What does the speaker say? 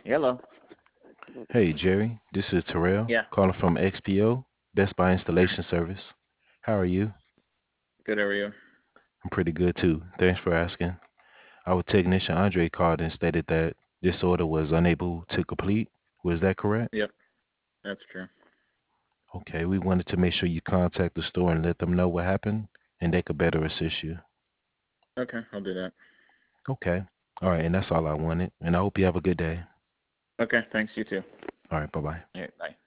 Hello. Hey Jerry, this is Terrell Yeah. calling from XPO, Best Buy Installation Service. How are you? Good. How are you? I'm pretty good too. Thanks for asking. Our technician Andre called and stated that this order was unable to complete. Was that correct? Yep. That's true. Okay, we wanted to make sure you contact the store and let them know what happened and they could better assist you. Okay. I'll do that. Okay. All right, and that's all I wanted. And I hope you have a good day. Okay. Thanks. You too. All right, bye-bye. All right. Bye.